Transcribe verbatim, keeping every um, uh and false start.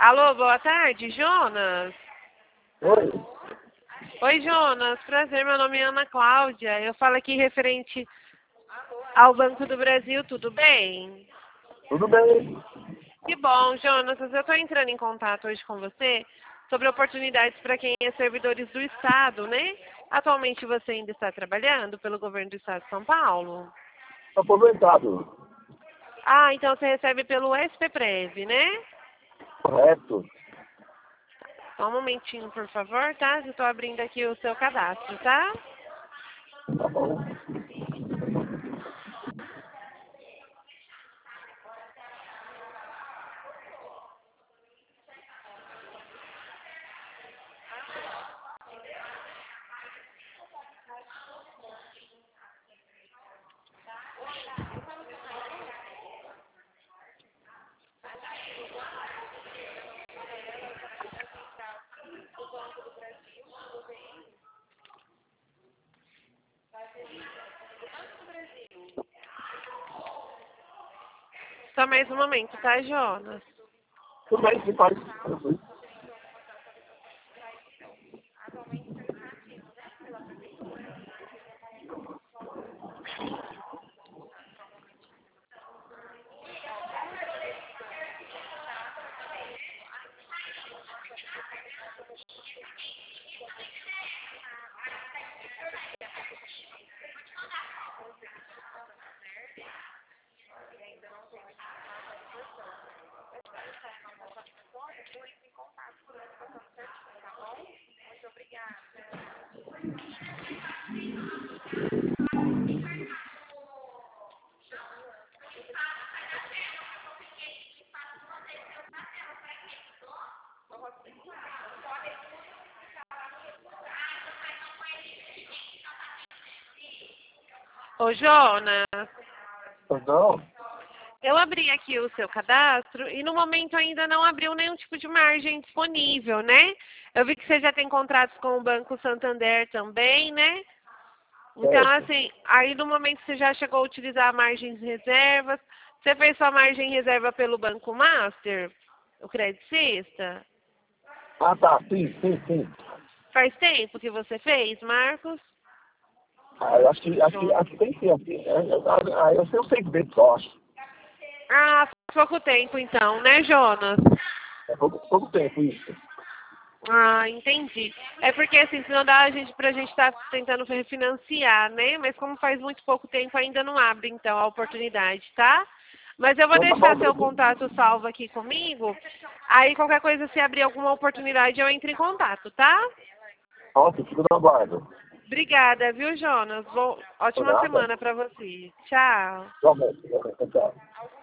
Alô, boa tarde, Jonas. Oi, Oi, Jonas. Prazer, meu nome é Ana Cláudia. Eu falo aqui referente ao Banco do Brasil, tudo bem? tudo bem? Que bom, Jonas. Eu estou entrando em contato hoje com você sobre oportunidades para quem é servidores do Estado, né? Atualmente você ainda está trabalhando pelo governo do Estado de São Paulo? Estou aposentado, Ah, então você recebe pelo S P Prev, né? correto? Só um momentinho, por favor, tá? Eu estou abrindo aqui o seu cadastro, tá? Tá bom. Só mais um momento, tá, Jonas? Tudo bem, se faz. Ô, Jonas, Não, eu abri aqui o seu cadastro e no momento ainda não abriu nenhum tipo de margem disponível, né? Eu vi que você já tem contratos com o Banco Santander também, né? Então, certo. assim, aí no momento você já chegou a utilizar margens reservas. Você fez sua margem reserva pelo Banco Master, o Credicista? Ah, tá, sim, sim, sim. Faz tempo que você fez, Marcos? Ah, eu acho que, acho que, Jonas. acho que tem sim. Acho que, é, é, ah, eu sei os seis meses só, acho. Ah, faz pouco tempo então, né, Jonas? É pouco, pouco tempo isso. Ah, entendi. É porque assim, senão dá a gente pra gente estar tentando refinanciar, né? Mas como faz muito pouco tempo, ainda não abre, então, a oportunidade, tá? Mas eu vou Então tá bom, deixar seu beleza. contato salvo aqui comigo. Aí qualquer coisa, se abrir alguma oportunidade, eu entro em contato, tá? Ótimo, fico no aguardo. Obrigada, viu, Jonas? Bom, Por ótima nada. semana pra você. Tchau. Igualmente, igualmente, tchau.